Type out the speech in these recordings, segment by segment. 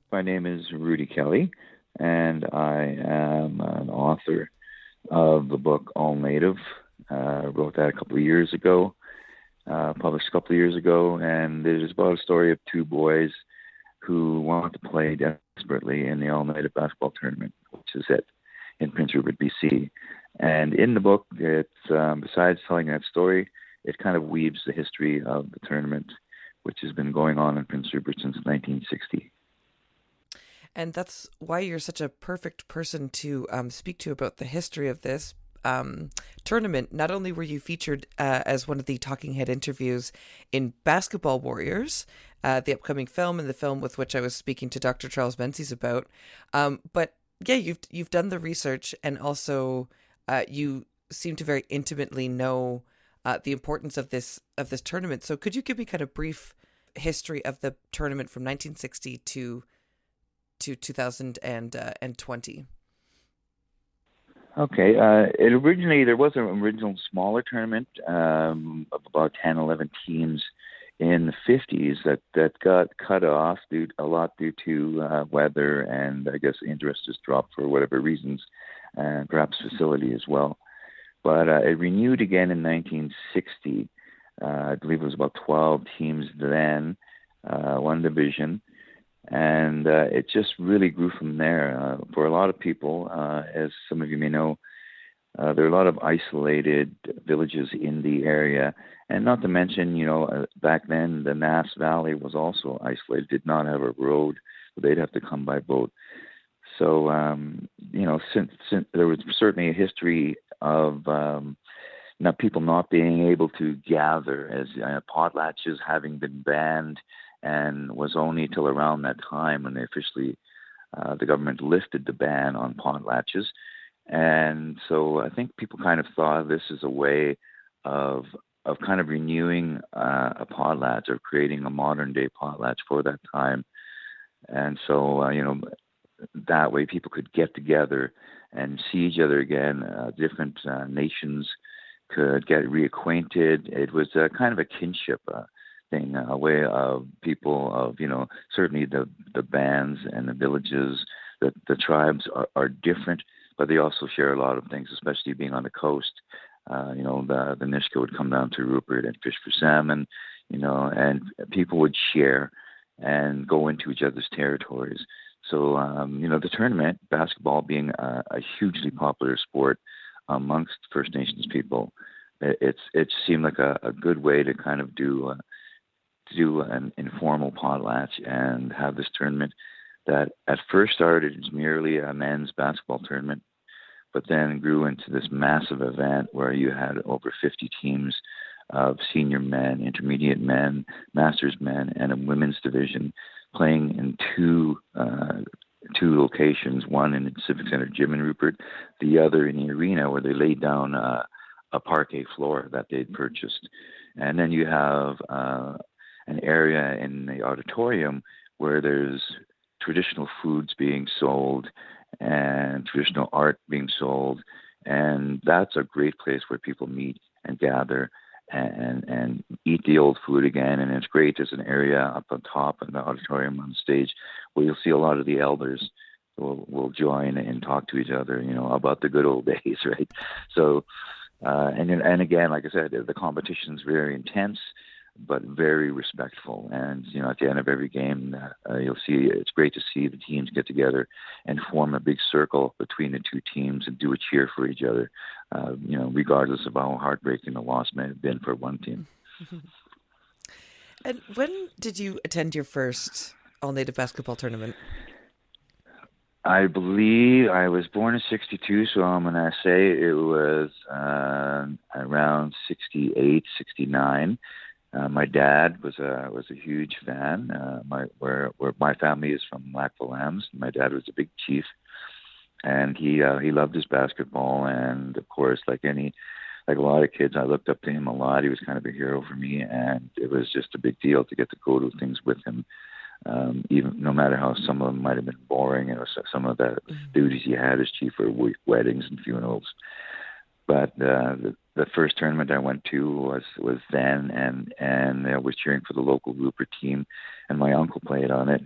My name is Rudy Kelly, and I am an author of the book All Native. I wrote that a couple of years ago, published a couple of years ago, and it is about a story of two boys who want to play desperately in the All Native basketball tournament, which is in Prince Rupert, BC. And in the book, besides telling that story, it kind of weaves the history of the tournament, which has been going on in Prince Rupert since 1960. And that's why you're such a perfect person to speak to about the history of this tournament. Not only were you featured as one of the talking head interviews in Basketball Warriors, the upcoming film, and the film with which I was speaking to Dr. Charles Menzies about, but yeah, you've done the research, and also you seem to very intimately know the importance of this tournament. So could you give me kind of brief history of the tournament from 1960 to 2020? Okay. There was an original smaller tournament of about 10, 11 teams in the 50s that got cut off due to weather, and I guess interest just dropped for whatever reasons, and perhaps facility as well. But it renewed again in 1960. I believe it was about 12 teams then, one division. And it just really grew from there. For a lot of people, as some of you may know, there are a lot of isolated villages in the area. And not to mention, back then, the Nass Valley was also isolated, did not have a road, so they'd have to come by boat. So, since there was certainly a history of people not being able to gather, as potlatches having been banned, and was only till around that time when they officially, the government lifted the ban on potlatches. And so I think people kind of thought of this as a way of kind of renewing a potlatch, or creating a modern day potlatch for that time. And so, that way people could get together and see each other again. Different nations could get reacquainted. It was kind of a kinship thing, a way of people of, certainly the bands and the villages, the tribes are different, but they also share a lot of things, especially being on the coast. The Nisga'a would come down to Rupert and fish for salmon, and people would share and go into each other's territories. So, the tournament, basketball being a hugely popular sport amongst First Nations people, it seemed like a good way to kind of do an informal potlatch and have this tournament that at first started as merely a men's basketball tournament, but then grew into this massive event where you had over 50 teams of senior men, intermediate men, masters men, and a women's division playing in two locations, one in the Civic Center gym in Rupert, the other in the arena where they laid down a parquet floor that they'd purchased. And then you have an area in the auditorium where there's traditional foods being sold and traditional art being sold. And that's a great place where people meet and gather and eat the old food again. And it's great. There's an area up on top in the auditorium on the stage where you'll see a lot of the elders will join and talk to each other, about the good old days, right? So, and again, like I said, the competition's very intense, but very respectful. And, at the end of every game, you'll see, it's great to see the teams get together and form a big circle between the two teams and do a cheer for each other, regardless of how heartbreaking the loss may have been for one team. And when did you attend your first all-native basketball tournament? I believe I was born in 62, so I'm going to say it was around 68, 69. My dad was a huge fan. Where my family is from, Lackville Lambs. My dad was a big chief, and he loved his basketball. And of course, like a lot of kids, I looked up to him a lot. He was kind of a hero for me, and it was just a big deal to get to go to things with him. Even no matter how some of them might have been boring, some of the duties he had as chief were weddings and funerals. But the first tournament I went to was then, and I was cheering for the local Rupert team, and my uncle played on it.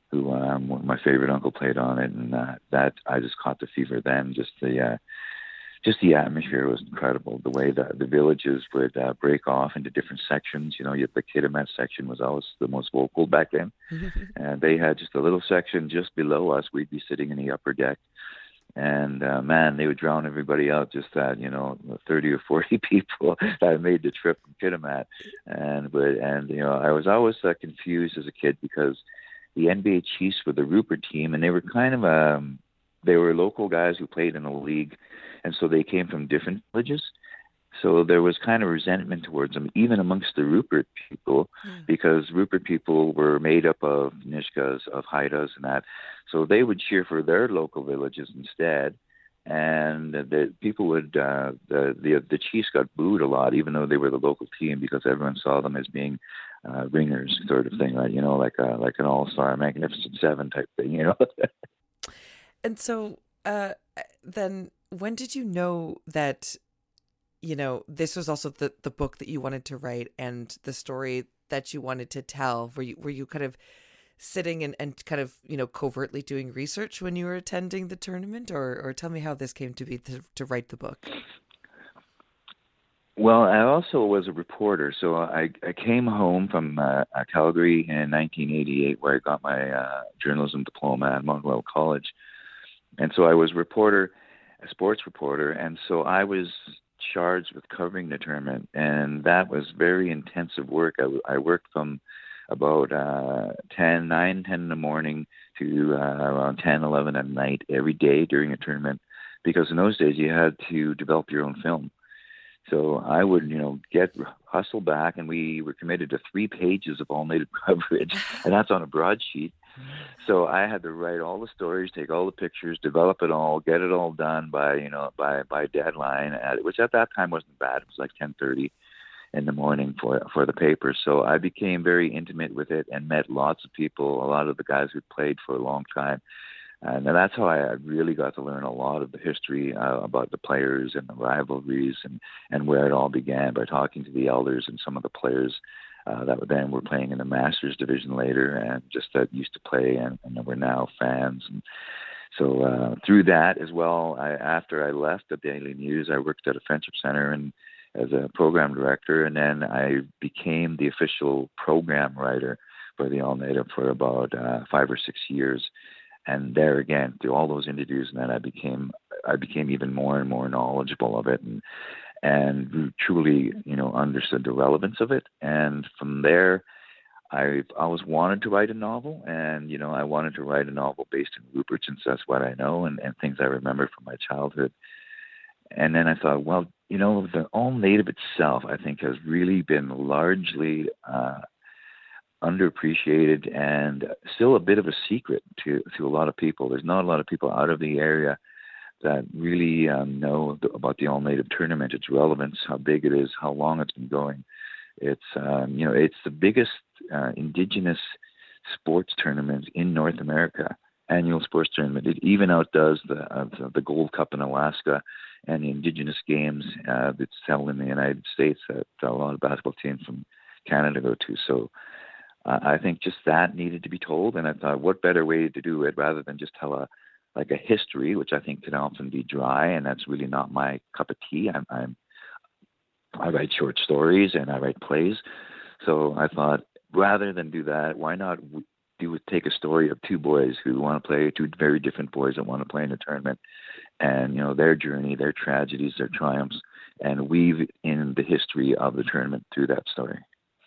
who my favorite uncle played on it, and that I just caught the fever then. Just the atmosphere was incredible. The way that the villages would break off into different sections. You know, the Kitimat section was always the most vocal back then, and they had just a little section just below us. We'd be sitting in the upper deck, and man, they would drown everybody out. Just that, 30 or 40 people that made the trip from Kitimat, and I was always confused as a kid because the NBA Chiefs were the Rupert team, and they were kind of they were local guys who played in a league, and so they came from different villages. So there was kind of resentment towards them, even amongst the Rupert people, because Rupert people were made up of Nishkas, of Haidas, and that. So they would cheer for their local villages instead. And the people would, the Chiefs got booed a lot, even though they were the local team, because everyone saw them as being ringers, sort of thing, right? Like an all-star Magnificent Seven type thing, And so then when did you know that, this was also the book that you wanted to write and the story that you wanted to tell? Were you kind of sitting and kind of, covertly doing research when you were attending the tournament, or tell me how this came to be to write the book? Well, I also was a reporter. So I came home from Calgary in 1988, where I got my journalism diploma at Mount College. And so I was a sports reporter, and so I was charged with covering the tournament, and that was very intensive work. I worked from about 10 in the morning to around 10, 11 at night every day during a tournament, because in those days you had to develop your own film. So I would, hustle back, and we were committed to 3 pages of all native coverage, and that's on a broadsheet. So I had to write all the stories, take all the pictures, develop it all, get it all done by deadline, which at that time wasn't bad. It was like 10:30 in the morning for the paper. So I became very intimate with it and met lots of people, a lot of the guys who'd played for a long time. And that's how I really got to learn a lot of the history about the players and the rivalries and where it all began, by talking to the elders and some of the players that then were playing in the Masters division later, and just that used to play and were now fans. And so through that as well, after I left the Daily News, I worked at a Friendship Center and as a program director, and then I became the official program writer for the All Native for about 5 or 6 years. And there again, through all those interviews, and then I became even more and more knowledgeable of it, and truly, understood the relevance of it. And from there, I've always wanted to write a novel, and I wanted to write a novel based in Rupert, since that's what I know and things I remember from my childhood. And then I thought, well, the All Native itself, I think, has really been largely underappreciated and still a bit of a secret to a lot of people. There's not a lot of people out of the area that really know about the All Native tournament, its relevance, how big it is, how long it's been going. It's it's the biggest indigenous sports tournament in North America, annual sports tournament. It even outdoes the Gold Cup in Alaska and the Indigenous Games that's held in the United States that a lot of basketball teams from Canada go to. So I think just that needed to be told, and I thought, what better way to do it rather than just tell a history, which I think can often be dry, and that's really not my cup of tea. I write short stories and I write plays, so I thought, rather than do that, why not take a story of 2 boys who want to play, 2 very different boys that want to play in a tournament, and their journey, their tragedies, their triumphs, and weave in the history of the tournament through that story.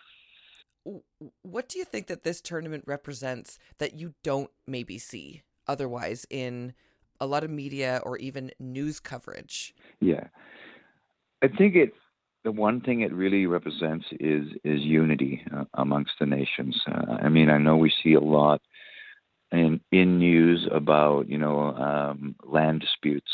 What do you think that this tournament represents that you don't maybe see otherwise in a lot of media or even news coverage? Yeah, I think the one thing it really represents is unity amongst the nations. I know we see a lot in news about land disputes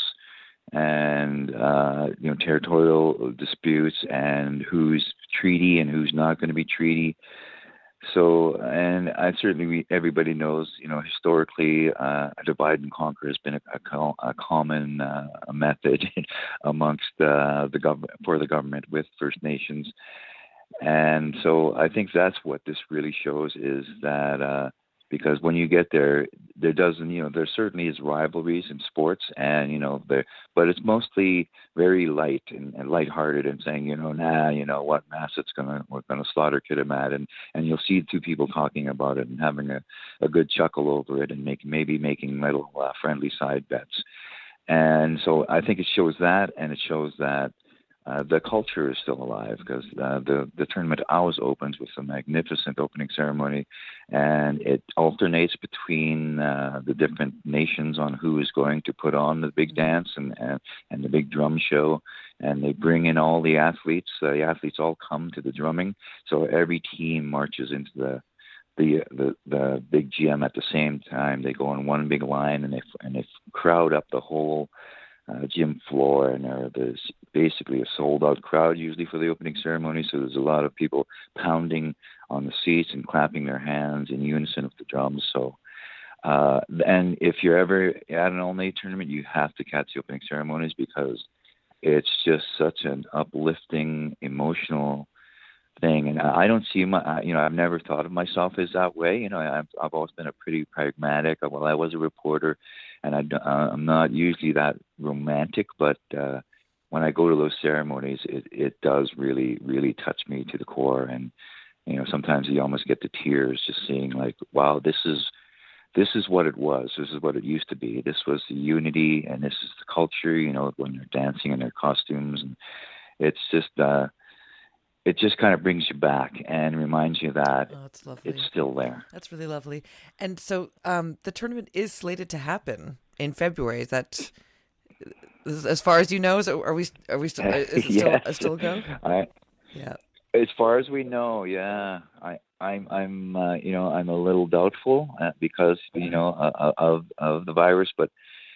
and territorial disputes and who's treaty and who's not going to be treaty. So, and everybody knows, historically, a divide and conquer has been a common method amongst the government with First Nations. And so I think that's what this really shows, is that because when you get there, there doesn't, there certainly is rivalries in sports, and but it's mostly very light and lighthearted, and saying, what, we're gonna slaughter Kitimat, and you'll see two people talking about it and having a good chuckle over it, and maybe making little friendly side bets. And so I think it shows that, and it shows that the culture is still alive, because the tournament always opens with a magnificent opening ceremony, and it alternates between the different nations on who is going to put on the big dance and the big drum show, and they bring in all the athletes. The athletes all come to the drumming, so every team marches into the big GM at the same time. They go in one big line, and they crowd up the whole gym floor, and there's basically a sold-out crowd usually for the opening ceremony. So there's a lot of people pounding on the seats and clapping their hands in unison with the drums. So, and if you're ever at an all-night tournament, you have to catch the opening ceremonies, because it's just such an uplifting, emotional thing. And I don't see I've never thought of myself as that way. I've always been a pretty pragmatic. Well, I was a reporter, and I'm not usually that romantic, but when I go to those ceremonies, it does really, really touch me to the core. And sometimes you almost get the tears just seeing, like, wow, this is what it was. This is what it used to be. This was the unity, and this is the culture. When they're dancing in their costumes, and it's just. It just kind of brings you back and reminds you that it's still there. That's really lovely. And so the tournament is slated to happen in February. Is that, as far as you know? Are we still? Is it still a go? Yeah. As far as we know, yeah. I'm I'm a little doubtful because of the virus, but.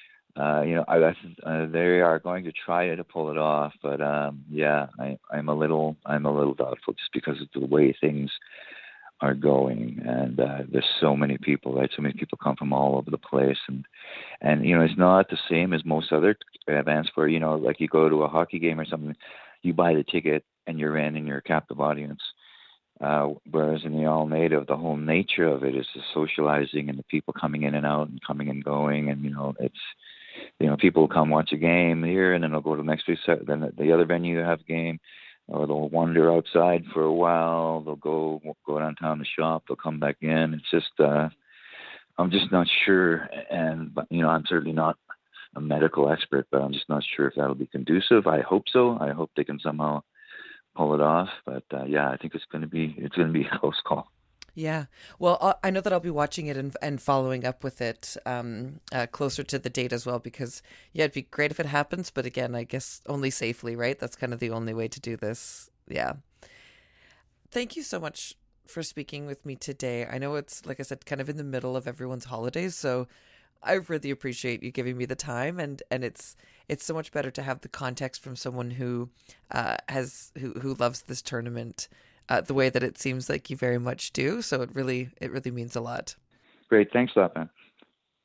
They are going to try to pull it off, but I'm a little doubtful, just because of the way things are going, and there's so many people, right? So many people come from all over the place, and it's not the same as most other events where like you go to a hockey game or something, you buy the ticket and you're in and you're a captive audience. Whereas in the All Native, the whole nature of it is the socializing and the people coming in and out and coming and going, and it's. People will come watch a game here, and then they'll go to the next place. Then the other venue have a game, or they'll wander outside for a while. They'll go downtown to shop. They'll come back in. It's just, I'm just not sure. But I'm certainly not a medical expert, but I'm just not sure if that'll be conducive. I hope so. I hope they can somehow pull it off. But I think it's going to be a close call. Yeah. Well, I know that I'll be watching it and following up with it closer to the date as well, because, it'd be great if it happens. But again, I guess only safely, right? That's kind of the only way to do this. Yeah. Thank you so much for speaking with me today. I know it's, like I said, kind of in the middle of everyone's holidays, so I really appreciate you giving me the time. And it's so much better to have the context from someone who who loves this tournament. The way that it seems like you very much do. So it really means a lot. Great. Thanks a lot, man.